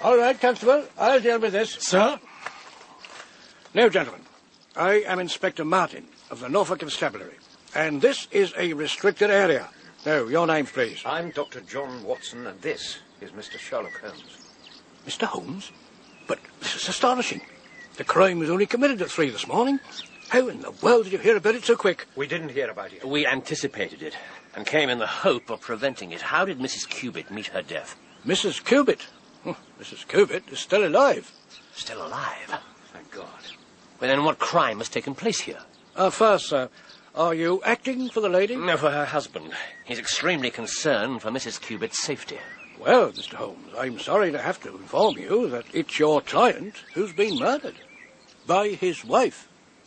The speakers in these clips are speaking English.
All right, Constable. I'll deal with this. Sir? Now, gentlemen, I am Inspector Martin of the Norfolk Constabulary, and this is a restricted area. Now, your names, please. I'm Dr. John Watson, and this is Mr. Sherlock Holmes. Mr. Holmes? But this is astonishing. The crime was only committed at 3 this morning. How in the world did you hear about it so quick? We didn't hear about it. We anticipated it and came in the hope of preventing it. How did Mrs. Cubitt meet her death? Mrs. Cubitt? Mrs. Cubitt is still alive. Still alive? Thank God. Well, then what crime has taken place here? First, sir, are you acting for the lady? No, for her husband. He's extremely concerned for Mrs. Cubitt's safety. Well, Mr. Holmes, I'm sorry to have to inform you that it's your client who's been murdered. By his wife.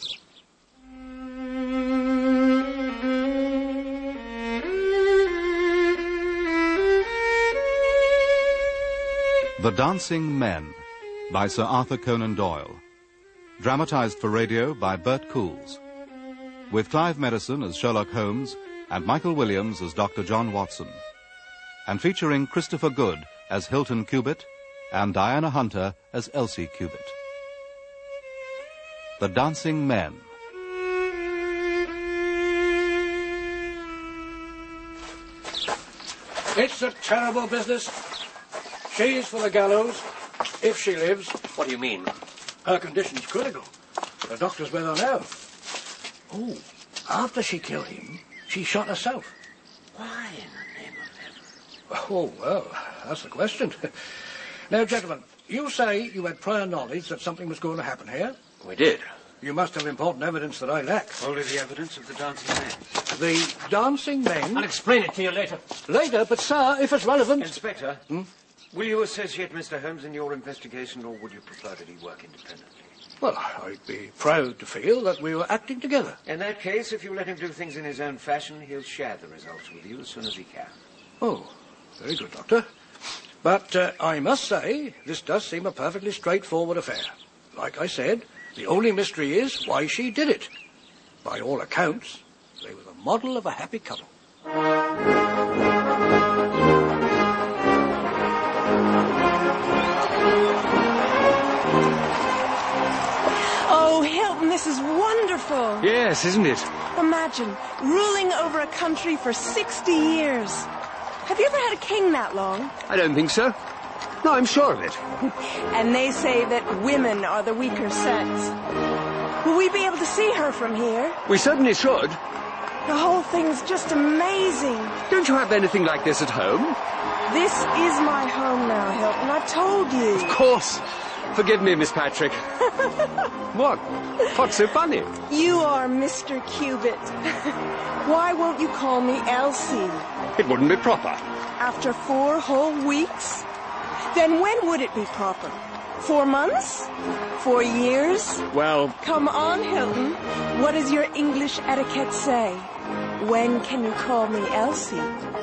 The Dancing Men by Sir Arthur Conan Doyle. Dramatised for radio by Bert Coules. With Clive Medicine as Sherlock Holmes and Michael Williams as Dr. John Watson. And featuring Christopher Good as Hilton Cubitt and Diana Hunter as Elsie Cubitt. The Dancing Men. It's a terrible business. She's for the gallows, if she lives. What do you mean? Her condition's critical. The doctor's with her now. Oh, after she killed him, she shot herself. Why in the name of heaven? Oh, well, that's the question. Now, gentlemen, you say you had prior knowledge that something was going to happen here. We did. You must have important evidence that I lack. Only the evidence of the dancing men. The dancing men... I'll explain it to you later. Later, but, sir, if it's relevant... Inspector, will you associate Mr. Holmes in your investigation, or would you prefer that he work independently? Well, I'd be proud to feel that we were acting together. In that case, if you let him do things in his own fashion, he'll share the results with you as soon as he can. Oh, very good, Doctor. But I must say, this does seem a perfectly straightforward affair. Like I said, the only mystery is why she did it. By all accounts, they were the model of a happy couple. Oh, Hilton, this is wonderful. Yes, isn't it? Imagine ruling over a country for 60 years. Have you ever had a king that long? I don't think so. No, I'm sure of it. And they say that women are the weaker sex. Will we be able to see her from here? We certainly should. The whole thing's just amazing. Don't you have anything like this at home? This is my home now, Hilton. I told you. Of course. Forgive me, Miss Patrick. What? What's so funny? You are Mr. Cubitt. Why won't you call me Elsie? It wouldn't be proper. After 4 whole weeks? Then when would it be proper? 4 months? 4 years? Well... Come on, Hilton. What does your English etiquette say? When can you call me Elsie?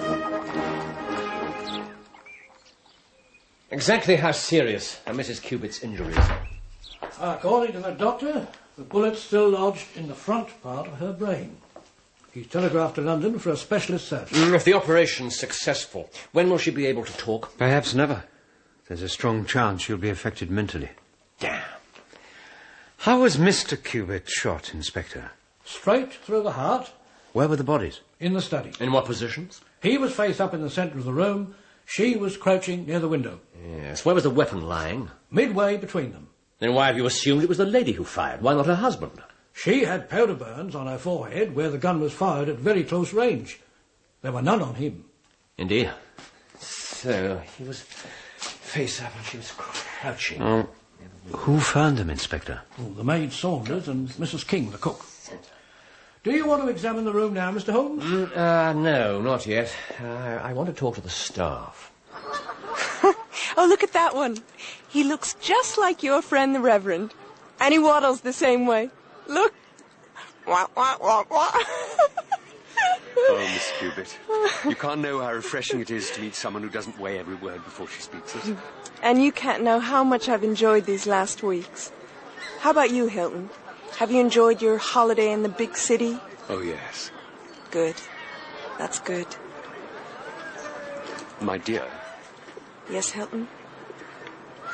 Exactly how serious are Mrs. Cubitt's injuries? According to the doctor, the bullet's still lodged in the front part of her brain. He's telegraphed to London for a specialist search. If the operation's successful, when will she be able to talk? Perhaps never. There's a strong chance she'll be affected mentally. Damn. How was Mr. Cubitt shot, Inspector? Straight through the heart. Where were the bodies? In the study. In what positions? He was face up in the centre of the room. She was crouching near the window. Yes. Where was the weapon lying? Midway between them. Then why have you assumed it was the lady who fired? Why not her husband? She had powder burns on her forehead where the gun was fired at very close range. There were none on him. Indeed. So, he was face up and she was crouching. Oh. Who found them, Inspector? Oh, the maid Saunders and Mrs. King, the cook. Do you want to examine the room now, Mr. Holmes? No, not yet. I want to talk to the staff. Oh, look at that one. He looks just like your friend, the Reverend. And he waddles the same way. Look. Wah, wah, wah, wah. Oh, Miss Cubitt, you can't know how refreshing it is to meet someone who doesn't weigh every word before she speaks it. And you can't know how much I've enjoyed these last weeks. How about you, Hilton? Have you enjoyed your holiday in the big city? Oh, yes. Good. That's good. My dear. Yes, Hilton?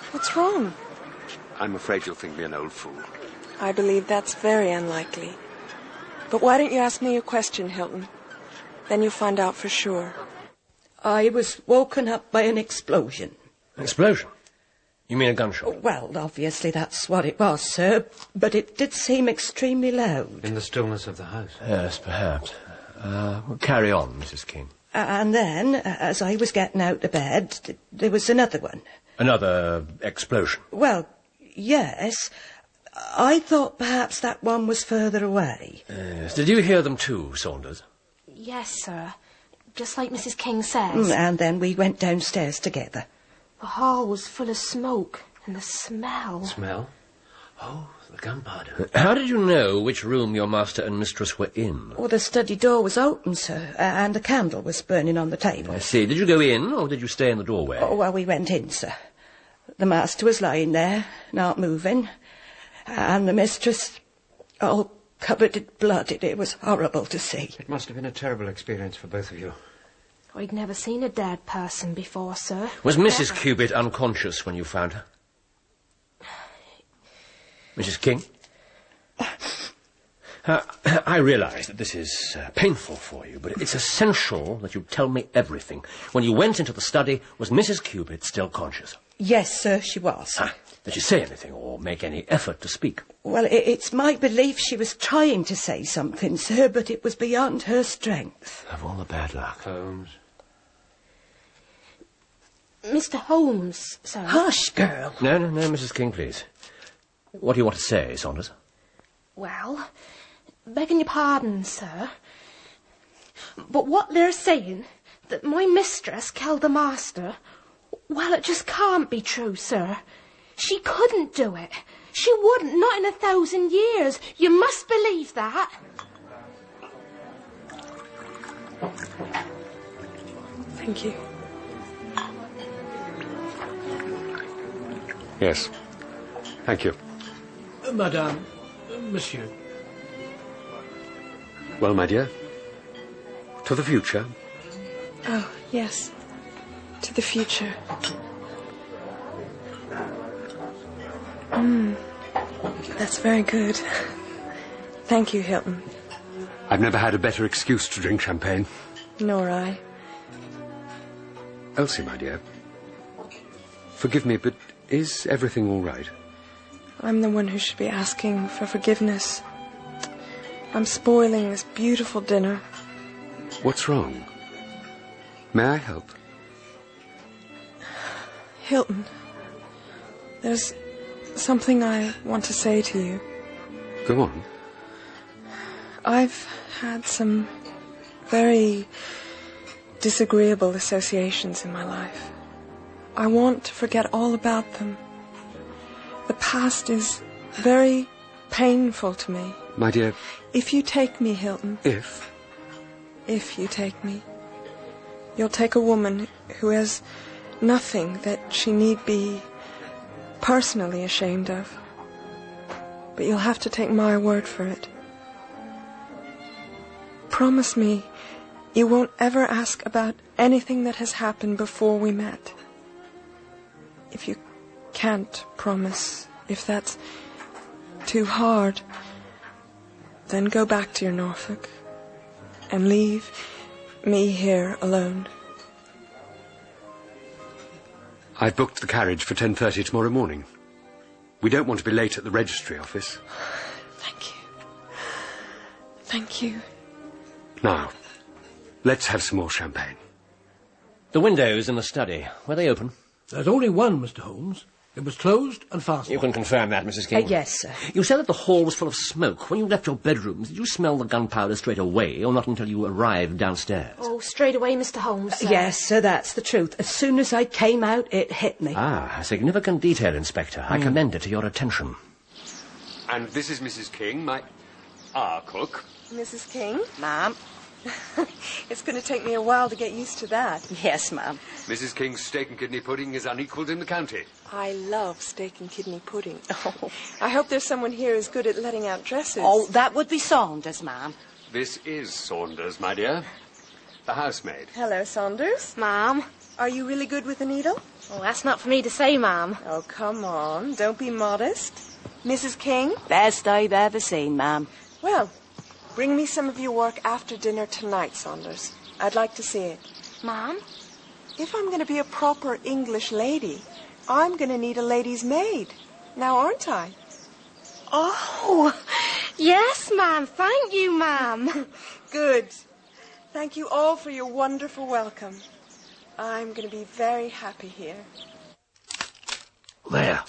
What's wrong? I'm afraid you'll think me an old fool. I believe that's very unlikely. But why don't you ask me a question, Hilton? Then you'll find out for sure. I was woken up by an explosion. An explosion? You mean a gunshot? Well, obviously that's what it was, sir, but it did seem extremely loud. In the stillness of the house. Yes, perhaps. Well, carry on, Mrs. King. And then, as I was getting out of bed, there was another one. Another explosion? Well, yes. I thought perhaps that one was further away. Yes. Did you hear them too, Saunders? Yes, sir. Just like Mrs. King says. And then we went downstairs together. The hall was full of smoke, and the smell... Smell? Oh, the gunpowder. How did you know which room your master and mistress were in? Well, the study door was open, sir, and a candle was burning on the table. I see. Did you go in, or did you stay in the doorway? Oh, well, we went in, sir. The master was lying there, not moving, and the mistress, all covered in blood. It was horrible to see. It must have been a terrible experience for both of you. I'd never seen a dead person before, sir. Was Mrs. Cubitt unconscious when you found her? Mrs. King? I realise that this is painful for you, but it's essential that you tell me everything. When you went into the study, was Mrs. Cubitt still conscious? Yes, sir, she was. Did she say anything or make any effort to speak? Well, it's my belief she was trying to say something, sir, but it was beyond her strength. Of all the bad luck. Holmes. Mr. Holmes, sir. Hush, girl. No, Mrs. King, please. What do you want to say, Saunders? Well, begging your pardon, sir, but what they're saying, that my mistress killed the master, well, it just can't be true, sir. She couldn't do it. She wouldn't, not in 1,000 years. You must believe that. Thank you. Yes. Thank you. Madame, Monsieur. Well, my dear, to the future. Oh, yes. To the future. That's very good. Thank you, Hilton. I've never had a better excuse to drink champagne. Nor I. Elsie, my dear, forgive me, but is everything all right? I'm the one who should be asking for forgiveness. I'm spoiling this beautiful dinner. What's wrong? May I help? Hilton, there's something I want to say to you. Go on. I've had some very disagreeable associations in my life. I want to forget all about them. The past is very painful to me. My dear... If you take me, Hilton... If you take me, you'll take a woman who has nothing that she need be personally ashamed of. But you'll have to take my word for it. Promise me you won't ever ask about anything that has happened before we met. If you can't promise, if that's too hard, then go back to your Norfolk and leave me here alone. I've booked the carriage for 10:30 tomorrow morning. We don't want to be late at the registry office. Thank you. Thank you. Now, let's have some more champagne. The windows in the study, were they open? There's only one, Mr. Holmes. It was closed and fastened. You can confirm that, Mrs. King? Yes, sir. You said that the hall was full of smoke. When you left your bedrooms, did you smell the gunpowder straight away, or not until you arrived downstairs? Oh, straight away, Mr. Holmes, sir. Yes, sir, that's the truth. As soon as I came out, it hit me. Ah, a significant detail, Inspector. I commend it to your attention. And this is Mrs. King, our cook. Mrs. King? Ma'am. It's going to take me a while to get used to that. Yes, ma'am. Mrs. King's steak and kidney pudding is unequalled in the county. I love steak and kidney pudding. Oh. I hope there's someone here who's good at letting out dresses. Oh, that would be Saunders, ma'am. This is Saunders, my dear. the housemaid. Hello, Saunders. Ma'am. Are you really good with a needle? Well, that's not for me to say, ma'am. Oh, come on. Don't be modest. Mrs. King? Best I've ever seen, ma'am. Well, bring me some of your work after dinner tonight, Saunders. I'd like to see it. Ma'am? If I'm going to be a proper English lady, I'm going to need a lady's maid. Now, aren't I? Oh, yes, ma'am. Thank you, ma'am. Good. Thank you all for your wonderful welcome. I'm going to be very happy here. There.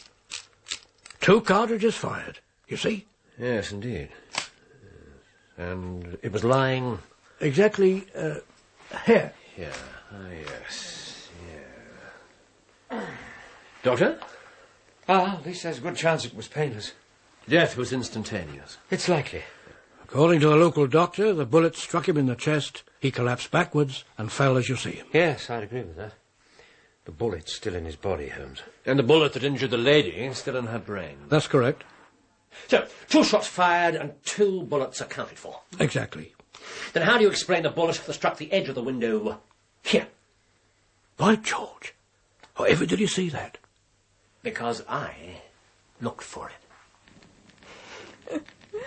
2 cartridges fired, you see? Yes, indeed. And it was lying... Exactly, here. Here. Ah, yes. Yeah. Doctor? At least there's a good chance it was painless. Death was instantaneous. It's likely. According to a local doctor, the bullet struck him in the chest, he collapsed backwards and fell as you see him. Yes, I'd agree with that. The bullet's still in his body, Holmes. And the bullet that injured the lady is still in her brain. That's correct. So, 2 shots fired and 2 bullets accounted for. Exactly. Then how do you explain the bullet that struck the edge of the window here? By George. However did you see that? Because I looked for it.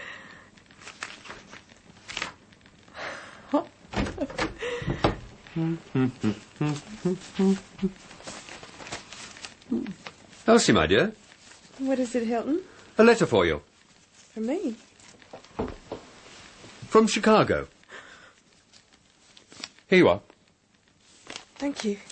Elsie, my dear, What is it, Hilton? a letter for you. For me? From Chicago. Here you are. Thank you.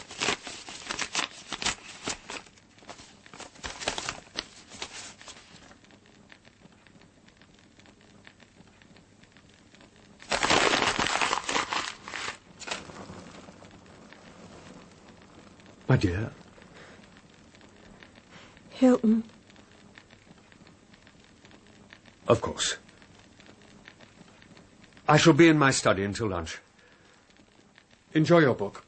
My dear. Hilton. Of course. I shall be in my study until lunch. Enjoy your book.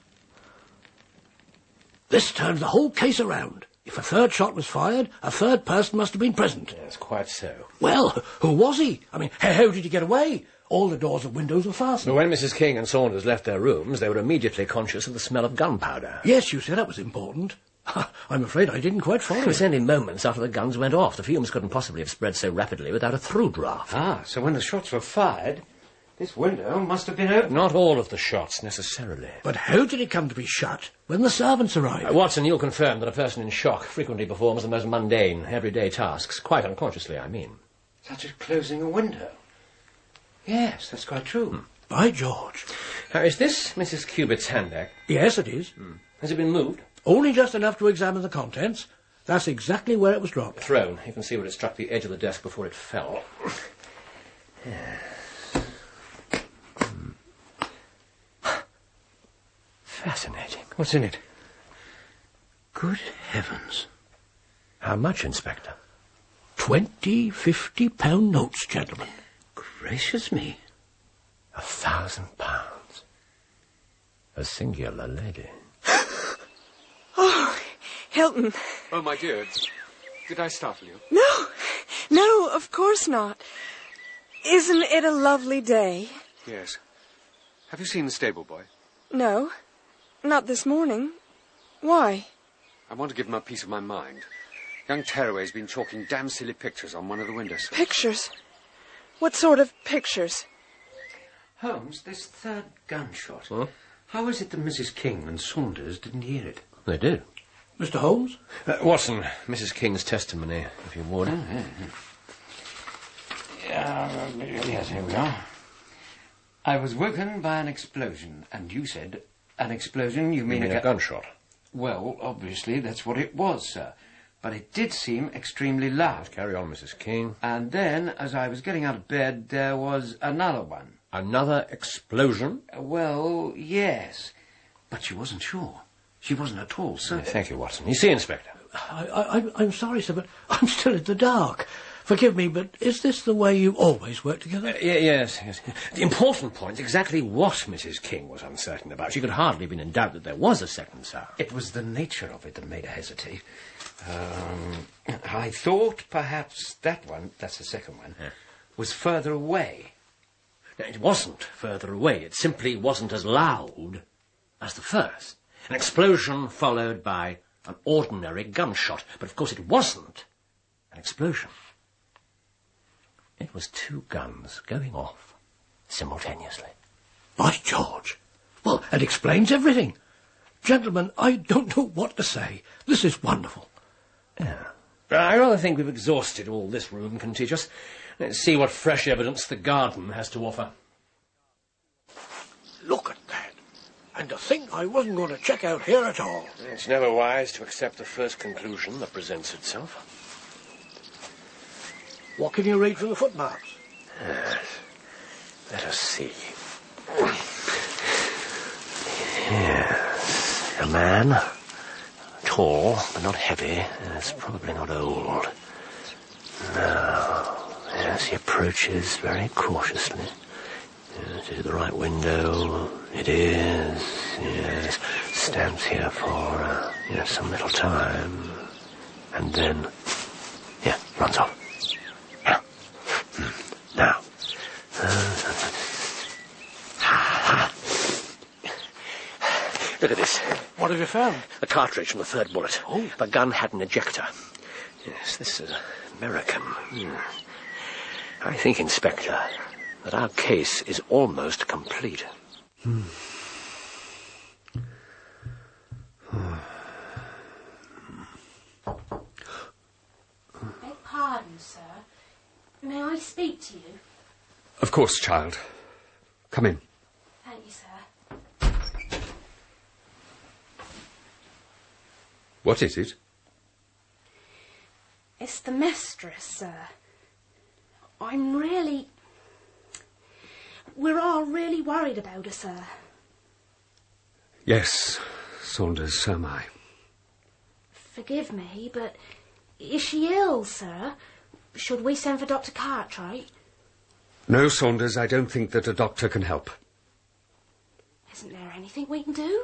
This turns the whole case around. If a 3rd shot was fired, a 3rd person must have been present. Yes, quite so. Well, who was he? I mean, how did he get away? All the doors and windows were fastened. But when Mrs. King and Saunders left their rooms, they were immediately conscious of the smell of gunpowder. Yes, you said that was important. I'm afraid I didn't quite follow It was it. only moments after the guns went off. The fumes couldn't possibly have spread so rapidly without a through draft. So when the shots were fired, this window must have been open. Not all of the shots, necessarily. But how did it come to be shut when the servants arrived? Watson, you'll confirm that a person in shock frequently performs the most mundane, everyday tasks, quite unconsciously, I mean. Such as closing a window. Yes, that's quite true. By George. Now, is this Mrs. Cubitt's handbag? Yes, it is. Has it been moved? Only just enough to examine the contents. That's exactly where it was dropped. Thrown. You can see where it struck the edge of the desk before it fell. Fascinating. What's in it? Good heavens. How much, Inspector? 20 £50 notes, gentlemen. Gracious me. £1,000. A singular lady. Oh, Hilton. Oh, my dear, did I startle you? No, of course not. Isn't it a lovely day? Yes. Have you seen the stable boy? No, not this morning. Why? I want to give him a piece of my mind. Young Tearaway's been chalking damn silly pictures on one of the windowsills. Pictures? What sort of pictures? Holmes, this 3rd gunshot. Huh? How is it that Mrs. King and Saunders didn't hear it? They did. Mr. Holmes? Watson, Mrs. King's testimony, if you would. Yes, here we are. I was woken by an explosion, and you said an explosion, you mean a gunshot? Well, obviously, that's what it was, sir. But it did seem extremely loud. Carry on, Mrs. King. And then, as I was getting out of bed, there was another one. Another explosion? Well, yes. But she wasn't sure. She wasn't at all certain. Thank you, Watson. You see, Inspector. I'm sorry, sir, but I'm still in the dark. Forgive me, but is this the way you always work together? Yes. The important point, exactly what Mrs. King was uncertain about. She could hardly have been in doubt that there was a second sound. It was the nature of it that made her hesitate. I thought perhaps that one, that's the second one, was further away. It wasn't further away. It simply wasn't as loud as the first. An explosion followed by an ordinary gunshot. But of course it wasn't an explosion. It was two guns going off simultaneously. By George! Well, it explains everything. Gentlemen, I don't know what to say. This is wonderful. Yeah. I rather think we've exhausted all this room can teach us. Let's see what fresh evidence the garden has to offer. Look at that. And to think I wasn't going to check out here at all. It's never wise to accept the first conclusion that presents itself. What can you read from the footmarks? Let us see. Yes, a man. Tall, but not heavy. It's probably not old. Now, yes, he approaches very cautiously. Yes, is it the right window? It is. Yes, stands here for some little time, and then, runs off. Now. Look at this. What have you found? A cartridge from the third bullet. Oh. The gun had an ejector. Yes, this is American. I think, Inspector, that our case is almost complete. Beg pardon, sir. May I speak to you? Of course, child. Come in. Thank you, sir. What is it? It's the mistress, sir. We're all really worried about her, sir. Yes, Saunders, so am I. Forgive me, but is she ill, sir? Should we send for Dr. Cartwright? No, Saunders, I don't think that a doctor can help. Isn't there anything we can do?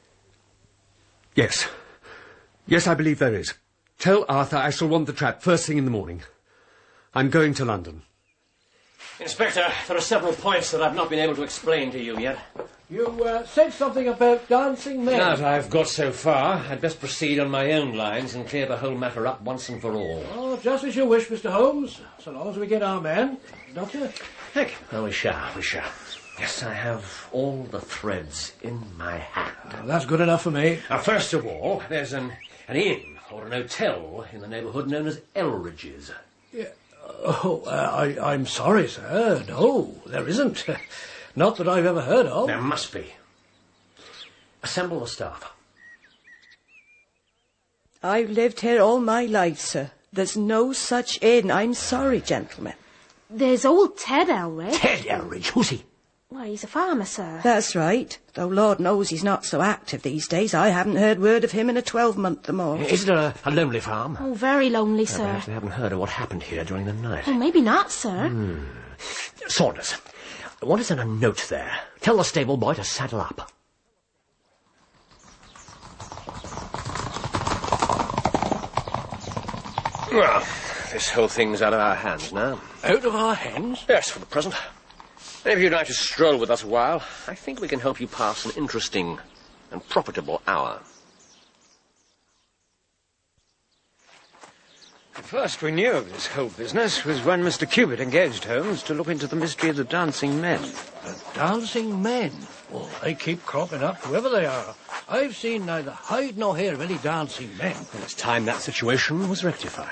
Yes. Yes, I believe there is. Tell Arthur I shall want the trap first thing in the morning. I'm going to London. Inspector, there are several points that I've not been able to explain to you yet. You said something about dancing men. Now that I've got so far, I'd best proceed on my own lines and clear the whole matter up once and for all. Oh, just as you wish, Mr. Holmes, so long as we get our man. Doctor? Thank you. Oh, we shall. Yes, I have all the threads in my hat. Oh, that's good enough for me. Now, first of all, there's an inn or an hotel in the neighbourhood known as Elridge's. Yeah. I'm sorry, sir. No, there isn't. Not that I've ever heard of. There must be. Assemble the staff. I've lived here all my life, sir. There's no such inn. I'm sorry, gentlemen. There's old Ted Elridge. Ted Elridge? Who's he? Well, he's a farmer, sir. That's right. Though Lord knows he's not so active these days. I haven't heard word of him in a 12-month or more. Is it a lonely farm? Oh, very lonely, sir. Perhaps they haven't heard of what happened here during the night. Oh, maybe not, sir. Saunders, what is in a note there? Tell the stable boy to saddle up. Well, this whole thing's out of our hands now. Out of our hands? Yes, for the present. And if you'd like to stroll with us a while, I think we can help you pass an interesting and profitable hour. The first we knew of this whole business was when Mr. Cubitt engaged Holmes to look into the mystery of the dancing men. The dancing men? Well, they keep cropping up, whoever they are. I've seen neither hide nor hair of any dancing men. And it's time that situation was rectified.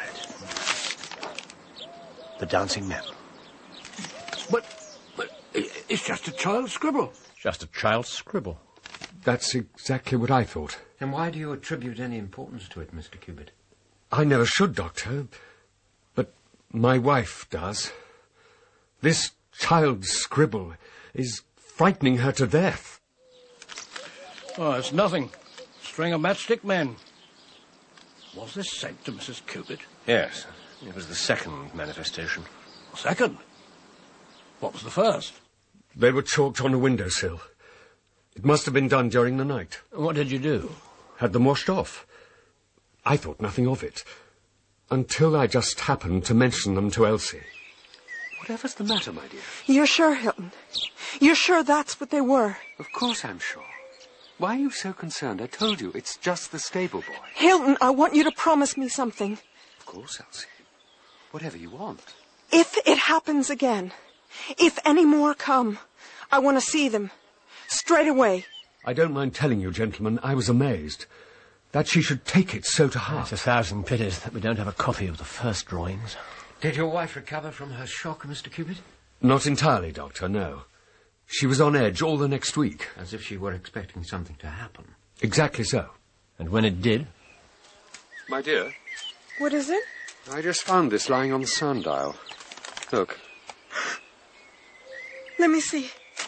The dancing men. But it's just a child's scribble. Just a child's scribble. That's exactly what I thought. And why do you attribute any importance to it, Mr. Cubitt? I never should, Doctor, but my wife does. This child's scribble is frightening her to death. Oh, it's nothing. String of matchstick men. Was this sent to Mrs. Cubitt? Yes, it was the second manifestation. Second? What was the first? They were chalked on a windowsill. It must have been done during the night. What did you do? Had them washed off. I thought nothing of it, until I just happened to mention them to Elsie. Whatever's the matter, my dear? You're sure, Hilton? You're sure that's what they were? Of course I'm sure. Why are you so concerned? I told you, it's just the stable boy. Hilton, I want you to promise me something. Of course, Elsie. Whatever you want. If it happens again, if any more come, I want to see them. Straight away. I don't mind telling you, gentlemen, I was amazed. That she should take it so to heart. It's 1,000 pities that we don't have a copy of the first drawings. Did your wife recover from her shock, Mr. Cupid? Not entirely, Doctor, no. She was on edge all the next week. As if she were expecting something to happen. Exactly so. And when it did? My dear? What is it? I just found this lying on the sundial. Look. Let me see.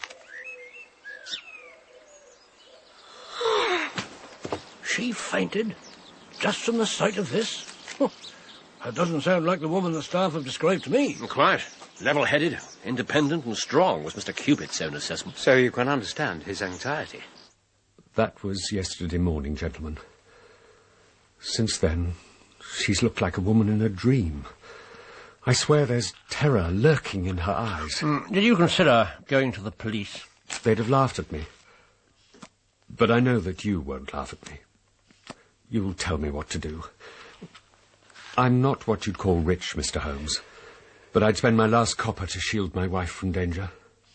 She fainted just from the sight of this? That doesn't sound like the woman the staff have described to me. Quite. Level-headed, independent and strong was Mr. Cupid's own assessment. So you can understand his anxiety. That was yesterday morning, gentlemen. Since then, she's looked like a woman in a dream. I swear there's terror lurking in her eyes. Did you consider going to the police? They'd have laughed at me. But I know that you won't laugh at me. You'll tell me what to do. I'm not what you'd call rich, Mr. Holmes, but I'd spend my last copper to shield my wife from danger.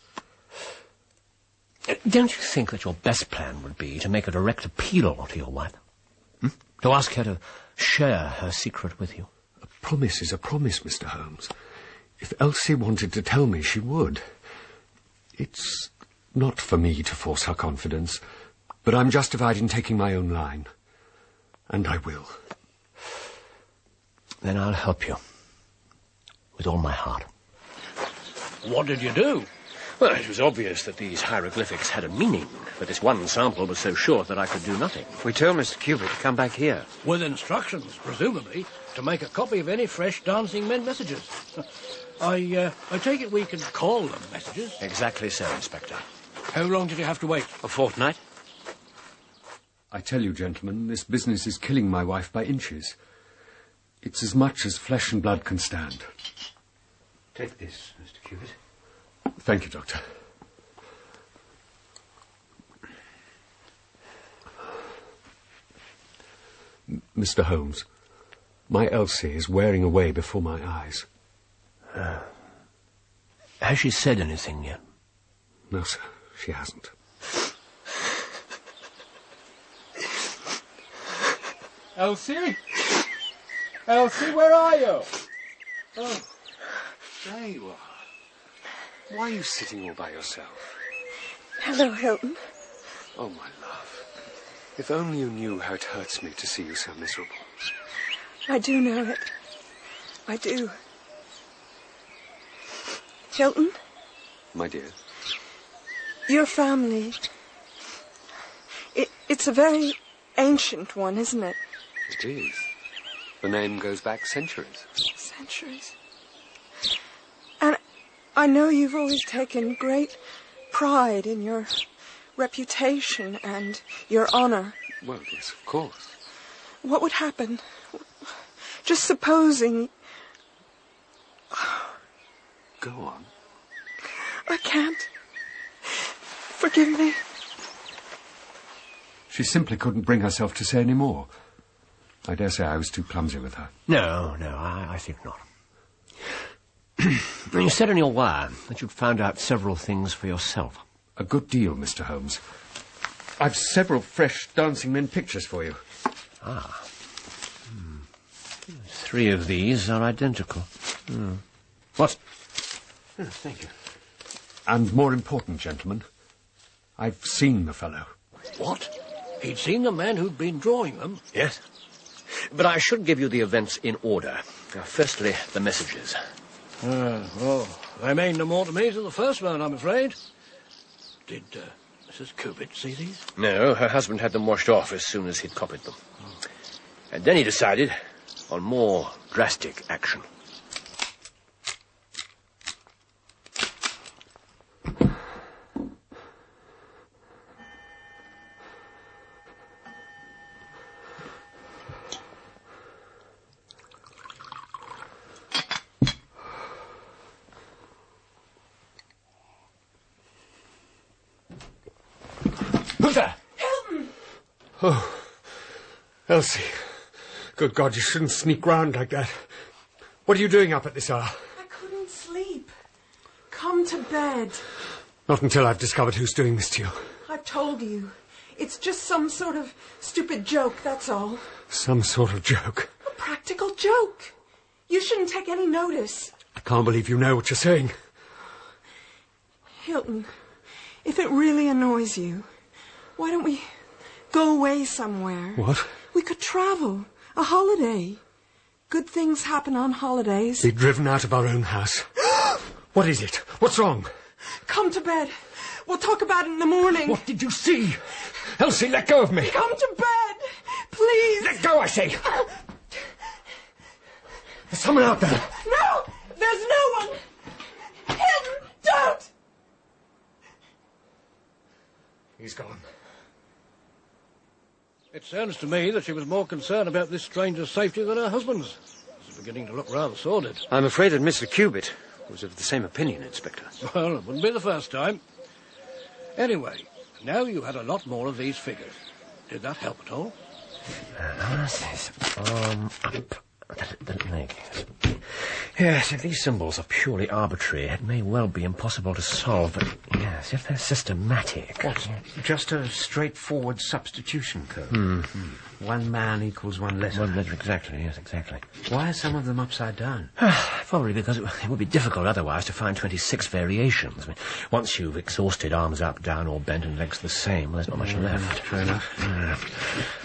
Don't you think that your best plan would be to make a direct appeal to your wife? To ask her to share her secret with you? A promise is a promise, Mr. Holmes. If Elsie wanted to tell me, she would. It's not for me to force her confidence, but I'm justified in taking my own line. And I will. Then I'll help you. With all my heart. What did you do? Well, it was obvious that these hieroglyphics had a meaning, but this one sample was so short that I could do nothing. We told Mr. Cupid to come back here. With instructions, presumably, to make a copy of any fresh Dancing Men messages. I take it we can call them messages. Exactly so, Inspector. How long did you have to wait? A fortnight? I tell you, gentlemen, this business is killing my wife by inches. It's as much as flesh and blood can stand. Take this, Mr. Cupid. Thank you, Doctor. Mr. Holmes, my Elsie is wearing away before my eyes. Has she said anything yet? No, sir, she hasn't. Elsie? Elsie, where are you? Oh, there you are. Why are you sitting all by yourself? Hello, Hilton. Oh, my love. If only you knew how it hurts me to see you so miserable. I do know it. I do. Hilton? My dear. Your family. It's a very ancient one, isn't it? It is. The name goes back centuries. Centuries. And I know you've always taken great pride in your reputation and your honor. Well, yes, of course. What would happen? Just supposing... Go on. I can't. Forgive me. She simply couldn't bring herself to say any more. I dare say I was too clumsy with her. No, I think not. You said in your wire that you'd found out several things for yourself. A good deal, Mr. Holmes. I've several fresh Dancing Men pictures for you. Ah. 3 of these are identical. What? Oh, thank you. And more important, gentlemen, I've seen the fellow. What? He'd seen the man who'd been drawing them? Yes. But I should give you the events in order. Firstly, the messages. They mean no more to me than the first one, I'm afraid. Did Mrs. Cupid see these? No, her husband had them washed off as soon as he'd copied them. And then he decided on more drastic action. Oh, Elsie. Good God, you shouldn't sneak round like that. What are you doing up at this hour? I couldn't sleep. Come to bed. Not until I've discovered who's doing this to you. I've told you. It's just some sort of stupid joke, that's all. Some sort of joke. A practical joke. You shouldn't take any notice. I can't believe you know what you're saying. Hilton, if it really annoys you, why don't we go away somewhere? What? We could travel. A holiday. Good things happen on holidays. Be driven out of our own house. What is it? What's wrong? Come to bed. We'll talk about it in the morning. What did you see? Elsie, let go of me. Come to bed. Please. Let go, I say. There's someone out there. No! There's no one! Hilton, don't! He's gone. It sounds to me that she was more concerned about this stranger's safety than her husband's. It's beginning to look rather sordid. I'm afraid that Mr. Cubitt was of the same opinion, Inspector. Well, it wouldn't be the first time. Anyway, now you had a lot more of these figures. Did that help at all? Yes, if these symbols are purely arbitrary, it may well be impossible to solve, but yes, if they're systematic... What? Just a straightforward substitution code? 1 man equals 1 letter. 1 letter, exactly, yes, exactly. Why are some of them upside down? Probably because it would be difficult otherwise to find 26 variations. I mean, once you've exhausted arms up, down, or bent and legs the same, there's not much left. Fair enough.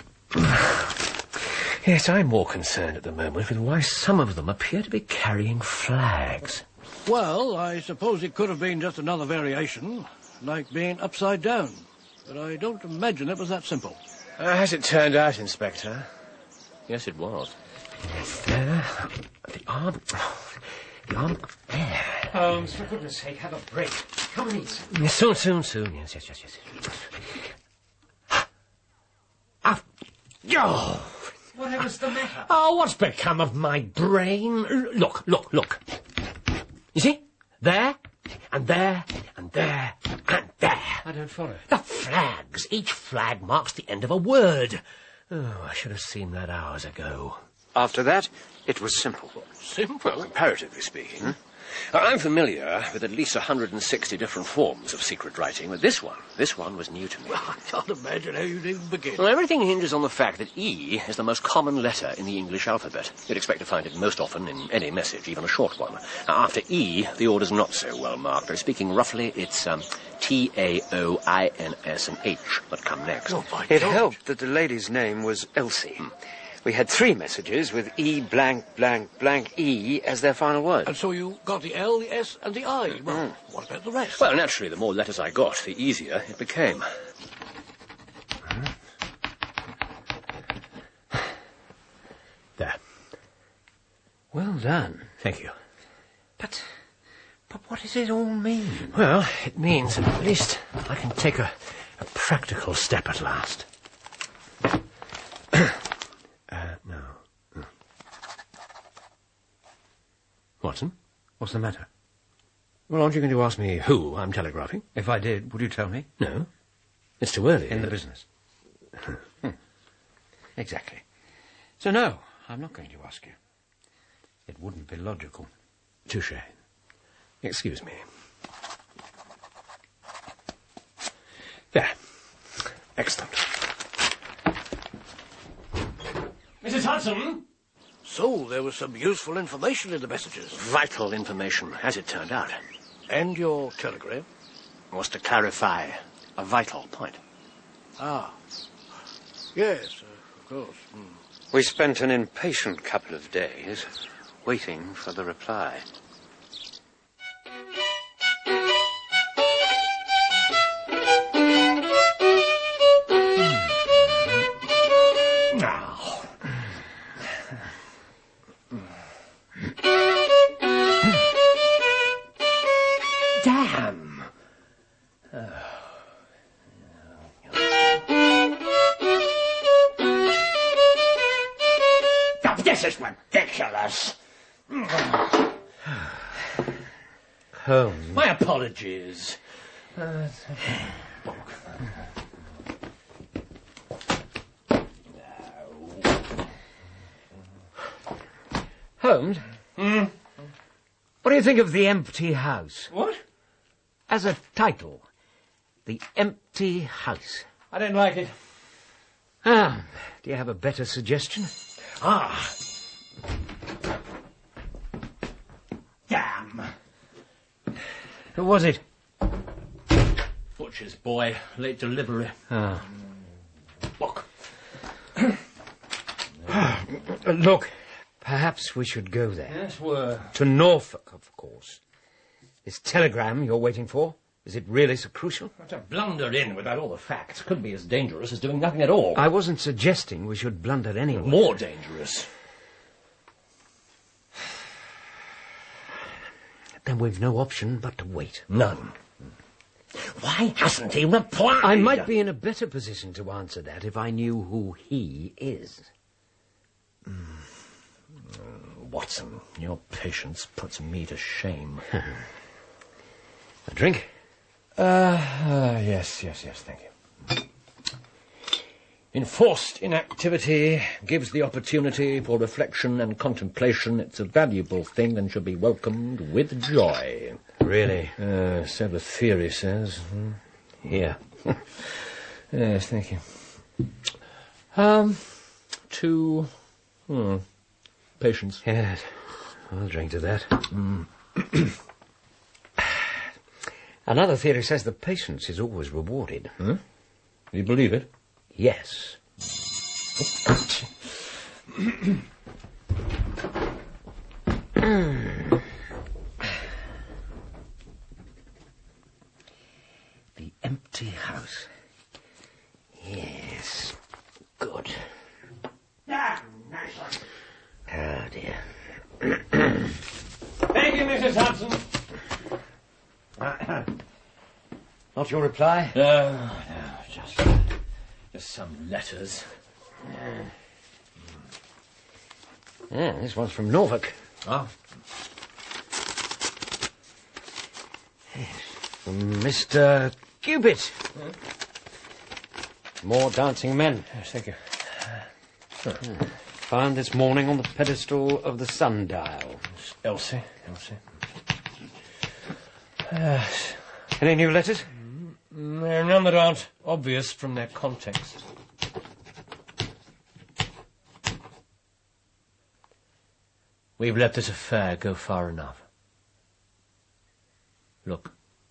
Yes, I'm more concerned at the moment with why some of them appear to be carrying flags. Well, I suppose it could have been just another variation, like being upside down. But I don't imagine it was that simple. As it turned out, Inspector, yes, it was. Yes, there. The arm... There. Holmes, for goodness sake, have a break. Come and eat. Yes, soon. Yes. Oh! Whatever's the matter? Oh, what's become of my brain? Look. You see? There, and there, and there, and there. I don't follow. The flags. Each flag marks the end of a word. Oh, I should have seen that hours ago. After that, it was simple. Simple? Well, comparatively speaking. I'm familiar with at least 160 different forms of secret writing, but this one was new to me. Well, I can't imagine how you'd even begin. Well, everything hinges on the fact that E is the most common letter in the English alphabet. You'd expect to find it most often in any message, even a short one. Now, after E, the order's not so well marked. But speaking roughly, it's T-A-O-I-N-S and H that come next. Oh, by It George. helped that the lady's name was Elsie. We had 3 messages with E blank blank blank E as their final word. And so you got the L, the S, and the I. Well, what about the rest? Well, naturally, the more letters I got, the easier it became. There. Well done. Thank you. But what does it all mean? Well, it means that at least I can take a practical step at last. No. Watson? What's the matter? Well, aren't you going to ask me who I'm telegraphing? If I did, would you tell me? No. It's too early. In the business. Exactly. So no, I'm not going to ask you. It wouldn't be logical. Touché. Excuse me. There. Excellent. Mrs. Hudson? So there was some useful information in the messages. Vital information, as it turned out. And your telegram? Was to clarify a vital point. Ah. Yes, of course. We spent an impatient couple of days waiting for the reply. Damn! This is ridiculous. Holmes. My apologies. Holmes? What do you think of The Empty House? What? As a title. The Empty House. I don't like it. Ah, do you have a better suggestion? Ah. Damn. Who was it? Butcher's boy, late delivery. Ah. Look. Look, perhaps we should go there. Yes, we're... To Norfolk, of course. This telegram you're waiting for, is it really so crucial? To blunder in without all the facts could be as dangerous as doing nothing at all. I wasn't suggesting we should blunder anyway. More dangerous. Then we've no option but to wait. None. Why hasn't he replied? I might be in a better position to answer that if I knew who he is. Watson, your patience puts me to shame. A drink? Yes, thank you. Enforced inactivity gives the opportunity for reflection and contemplation. It's a valuable thing and should be welcomed with joy. Really? So the theory says. Here. Yes, thank you. To... patience. Yes, I'll drink to that. Another theory says that patience is always rewarded. Do you believe it? Yes. The Empty House. Yes. Good. Oh, dear. Thank you, Mrs. Hudson. Not your reply? No, just some letters. Yeah, this one's from Norfolk. Oh. From Mr. Cupid. More dancing men. Yes, thank you. Found this morning on the pedestal of the sundial. Elsie. Any new letters? There are none that aren't obvious from their context. We've let this affair go far enough. Look.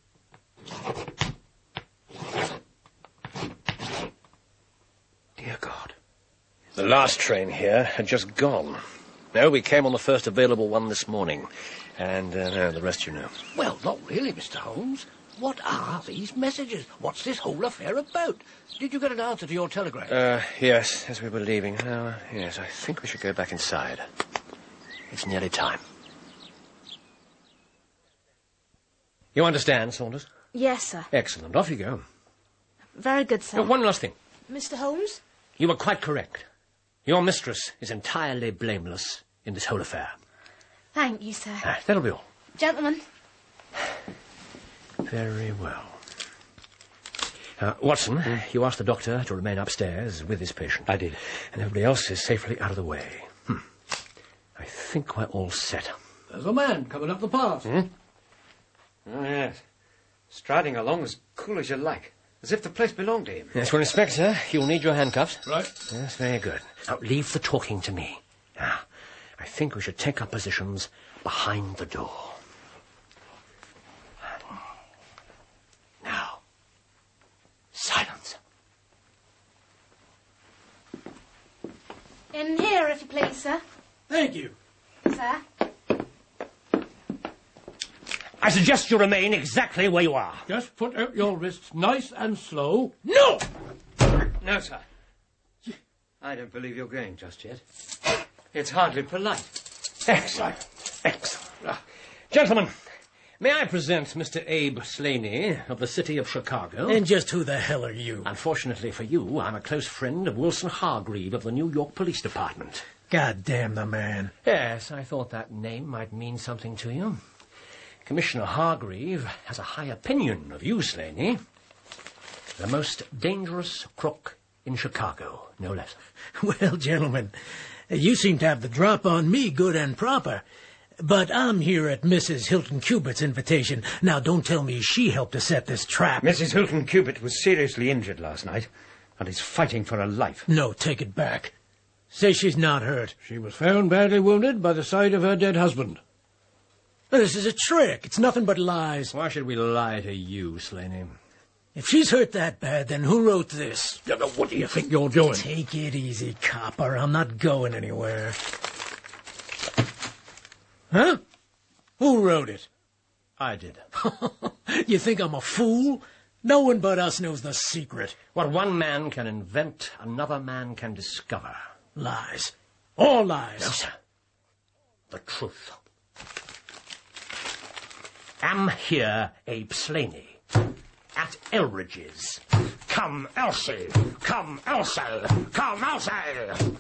Dear God. The last train here had just gone. No, we came on the first available one this morning. And the rest you know. Well, not really, Mr. Holmes. What are these messages? What's this whole affair about? Did you get an answer to your telegram? Yes, as we were leaving. Yes, I think we should go back inside. It's nearly time. You understand, Saunders? Yes, sir. Excellent. Off you go. Very good, sir. One last thing. Mr. Holmes? You were quite correct. Your mistress is entirely blameless in this whole affair. Thank you, sir. That'll be all. Gentlemen. Very well. Watson, you asked the doctor to remain upstairs with his patient. I did. And everybody else is safely out of the way. I think we're all set. There's a man coming up the path. Oh, yes. Striding along as cool as you like. As if the place belonged to him. Yes, well, Inspector, you'll need your handcuffs. Right. Yes, very good. Now, leave the talking to me. Now, I think we should take our positions behind the door. Now, silence. In here, if you please, sir. Thank you. Sir? I suggest you remain exactly where you are. Just put out your wrists nice and slow. No! No, sir. I don't believe you're going just yet. It's hardly polite. Excellent. Gentlemen, may I present Mr. Abe Slaney of the city of Chicago? And just who the hell are you? Unfortunately for you, I'm a close friend of Wilson Hargreave of the New York Police Department. God damn the man. Yes, I thought that name might mean something to you. Commissioner Hargreave has a high opinion of you, Slaney. The most dangerous crook in Chicago, no less. Well, gentlemen, You seem to have the drop on me good and proper. But I'm here at Mrs. Hilton Cubitt's invitation. Now, don't tell me she helped to set this trap. Mrs. Hilton Cubitt was seriously injured last night and is fighting for her life. No, take it back. Say she's not hurt. She was found badly wounded by the side of her dead husband. This is a trick. It's nothing but lies. Why should we lie to you, Slaney? If she's hurt that bad, then who wrote this? What do you think you're doing? Take it easy, copper. I'm not going anywhere. Huh? Who wrote it? I did. You think I'm a fool? No one but us knows the secret. What one man can invent, another man can discover. Lies. All lies. No, sir. The truth. Am here Abe Slaney at Elridge's. Come, Elsie! Come, Elsie! Come, Elsie!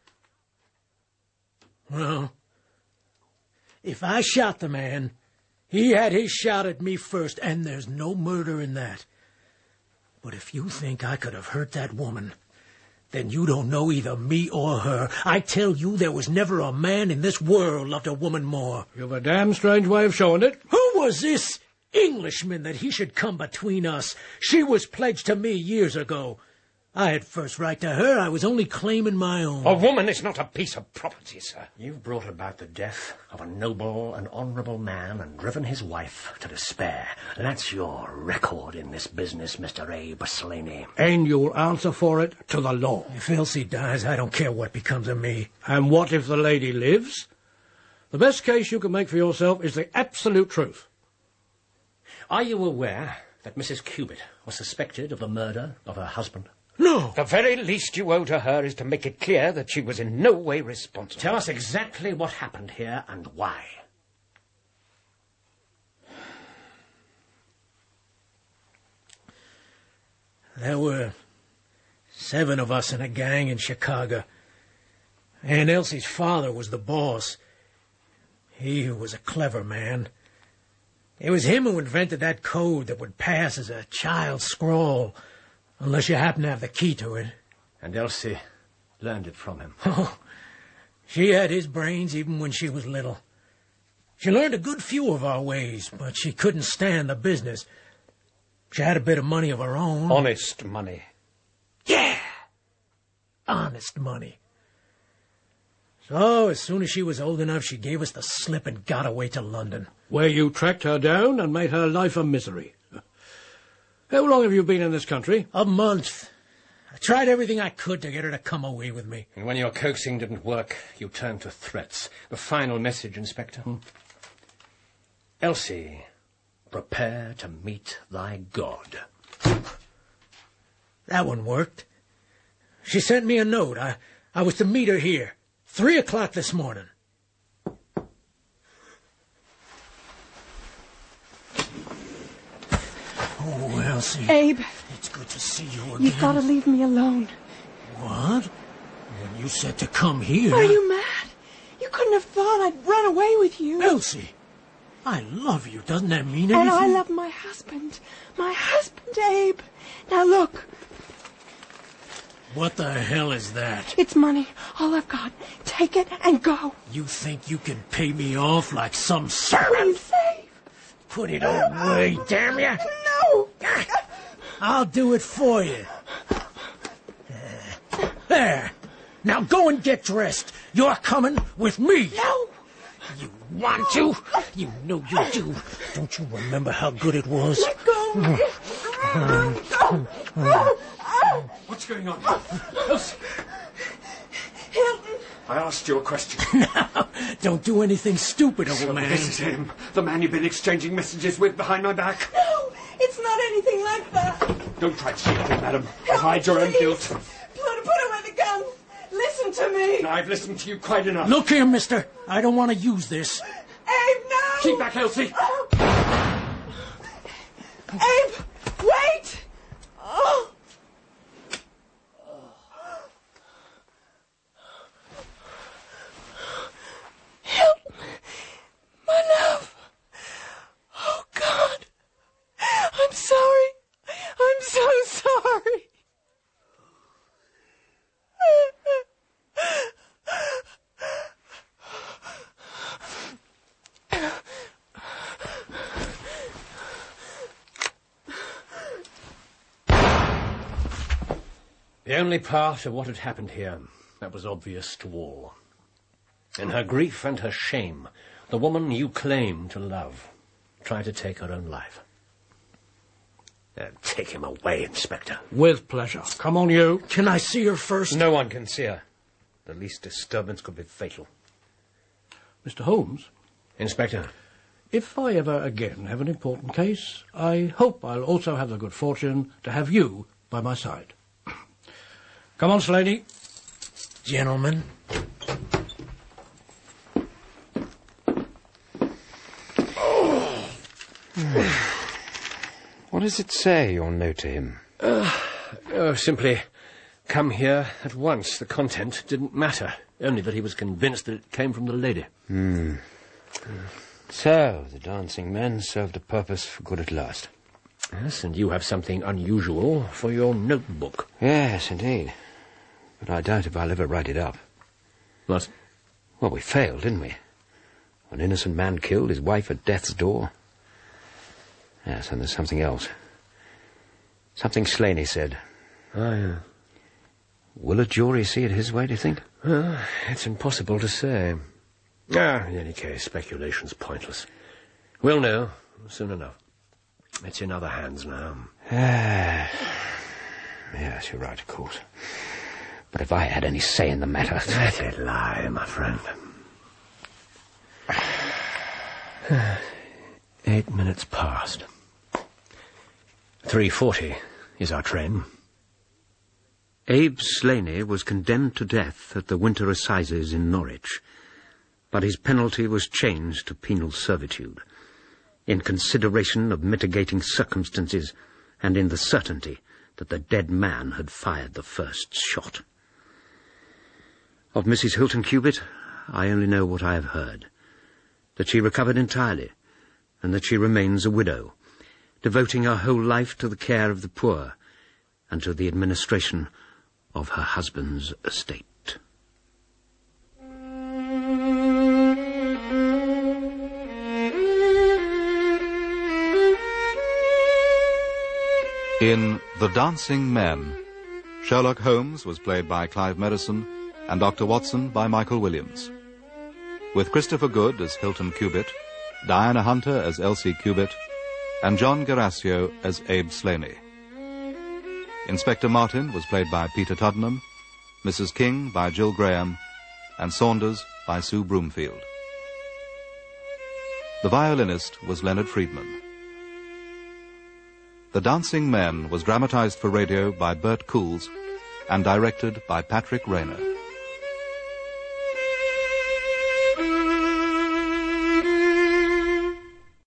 Well, if I shot the man, he had his shot at me first, and there's no murder in that. But if you think I could have hurt that woman, then you don't know either me or her. I tell you, there was never a man in this world loved a woman more. You've a damn strange way of showing it. Who was this Englishman that he should come between us? She was pledged to me years ago. I had first right to her. I was only claiming my own. A woman is not a piece of property, sir. You've brought about the death of a noble and honourable man and driven his wife to despair. That's your record in this business, Mr. Abe Slaney. And you'll answer for it to the law. If Elsie dies, I don't care what becomes of me. And what if the lady lives? The best case you can make for yourself is the absolute truth. Are you aware that Mrs. Cubitt was suspected of the murder of her husband? No. The very least you owe to her is to make it clear that she was in no way responsible. Tell us exactly what happened here and why. There were 7 of us in a gang in Chicago. Aunt Elsie's father was the boss. He was a clever man. It was him who invented that code that would pass as a child's scrawl, unless you happen to have the key to it. And Elsie learned it from him. Oh, she had his brains even when she was little. She learned a good few of our ways, but she couldn't stand the business. She had a bit of money of her own. Honest money. Yeah! Honest money. So, as soon as she was old enough, she gave us the slip and got away to London. Where you tracked her down and made her life a misery. How long have you been in this country? A month. I tried everything I could to get her to come away with me. And when your coaxing didn't work, you turned to threats. The final message, Inspector. Elsie, prepare to meet thy God. That one worked. She sent me a note. I was to meet her here. 3 o'clock this morning. Oh, Elsie. Abe. It's good to see you again. You've got to leave me alone. What? When you said to come here... Are you mad? You couldn't have thought I'd run away with you. Elsie, I love you. Doesn't that mean anything? And I love my husband. My husband, Abe. Now look. What the hell is that? It's money. All I've got. Take it and go. You think you can pay me off like some servant? Please, Abe. Put it away, damn you. No. I'll do it for you. There. Now go and get dressed. You're coming with me. No. You want to? You know you do. Don't you remember how good it was? Let go. What's going on? Hilton. I asked you a question. Now, don't do anything stupid, old man. This is him. The man you've been exchanging messages with behind my back. No, it's not anything like that. Don't try to say anything, madam. Hide your own guilt. Put away the gun. Listen to me. I've listened to you quite enough. Look here, mister. I don't want to use this. Abe, no. Keep back, Elsie. Abe, wait. Oh. Hilton, my love. Oh, God. I'm sorry. I'm so sorry. The only part of what had happened here that was obvious to all. In her grief and her shame, the woman you claim to love tried to take her own life. Take him away, Inspector. With pleasure. Come on, you. Can I see her first? No one can see her. The least disturbance could be fatal. Mr. Holmes? Inspector? If I ever again have an important case, I hope I'll also have the good fortune to have you by my side. Come on, Slaney. Gentlemen. What does it say, your note to him? Simply, come here at once. The content didn't matter, only that he was convinced that it came from the lady. So, the dancing men served a purpose for good at last. Yes, and you have something unusual for your notebook. Yes, indeed. But I doubt if I'll ever write it up. What? Well, we failed, didn't we? An innocent man killed, his wife at death's door. Yes, and there's something else. Something Slaney said. Oh, yeah. Will a jury see it his way, do you think? Well, it's impossible to say. In any case, speculation's pointless. We'll know soon enough. It's in other hands now. Yes, you're right, of course. But if I had any say in the matter... Let it lie, my friend. 8 minutes past. 3:40 is our train. Abe Slaney was condemned to death at the Winter Assizes in Norwich, but his penalty was changed to penal servitude, in consideration of mitigating circumstances and in the certainty that the dead man had fired the first shot. Of Mrs. Hilton Cubitt, I only know what I have heard, that she recovered entirely, and that she remains a widow, devoting her whole life to the care of the poor and to the administration of her husband's estate. In The Dancing Men, Sherlock Holmes was played by Clive Merrison and Dr. Watson by Michael Williams, with Christopher Good as Hilton Cubitt, Diana Hunter as Elsie Cubitt, and John Gerasio as Abe Slaney. Inspector Martin was played by Peter Tuddenham, Mrs. King by Jill Graham, and Saunders by Sue Broomfield. The violinist was Leonard Friedman. The Dancing Men was dramatized for radio by Bert Coules and directed by Patrick Rayner.